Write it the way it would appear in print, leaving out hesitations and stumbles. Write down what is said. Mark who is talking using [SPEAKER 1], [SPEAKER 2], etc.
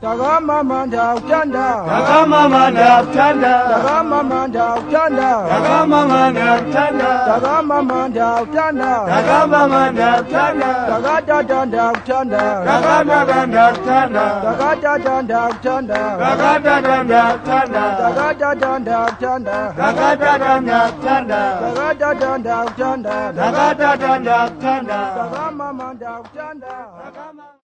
[SPEAKER 1] Tagamamanda utanda.
[SPEAKER 2] Tagamamanda utanda.
[SPEAKER 1] Tagamamanda utanda.
[SPEAKER 2] Tagamamanda utanda.
[SPEAKER 1] Tagamamanda utanda.
[SPEAKER 2] Tagamamanda utanda.
[SPEAKER 1] Tagadadanda utanda.
[SPEAKER 2] Tagadadanda utanda.
[SPEAKER 1] Tagadadanda utanda.
[SPEAKER 2] Tagadadanda utanda.
[SPEAKER 1] Tagadadanda utanda.
[SPEAKER 2] Tagadadanda utanda.
[SPEAKER 1] Tagadadanda utanda.
[SPEAKER 2] Tagadadanda utanda.
[SPEAKER 1] Tagamamanda utanda.